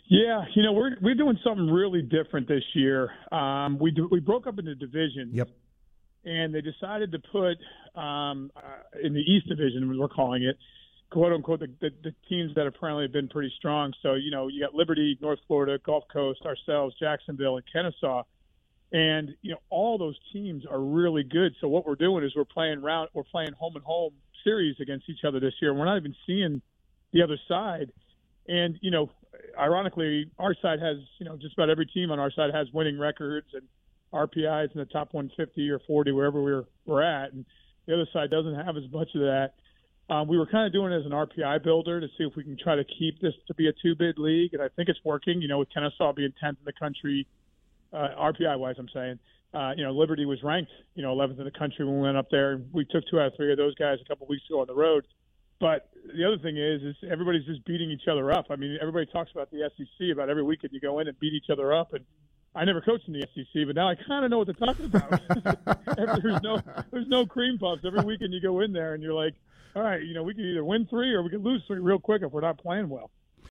Yeah, we're doing something really different this year. We broke up into divisions. Yep. And they decided to put in the East Division, we're calling it, quote unquote, the teams that apparently have been pretty strong. So you got Liberty, North Florida, Gulf Coast, ourselves, Jacksonville, and Kennesaw, and all those teams are really good. So what we're doing is we're playing home and home series against each other this year. We're not even seeing the other side, and ironically, our side has just about every team on our side has winning records and RPIs in the top 150 or 40, wherever we're at, and the other side doesn't have as much of that. We were kind of doing it as an RPI builder to see if we can try to keep this to be a two-bid league, and I think it's working. With Kennesaw being 10th in the country, RPI-wise, I'm saying. Liberty was ranked, 11th in the country when we went up there. We took 2 out of 3 of those guys a couple weeks ago on the road. But the other thing is everybody's just beating each other up. I mean, everybody talks about the SEC, about every weekend you go in and beat each other up, and I never coached in the SEC, but now I kind of know what they're talking about. There's no cream puffs. Every weekend you go in there and you're like, all right, we can either win 3 or we can lose 3 real quick if we're not playing well.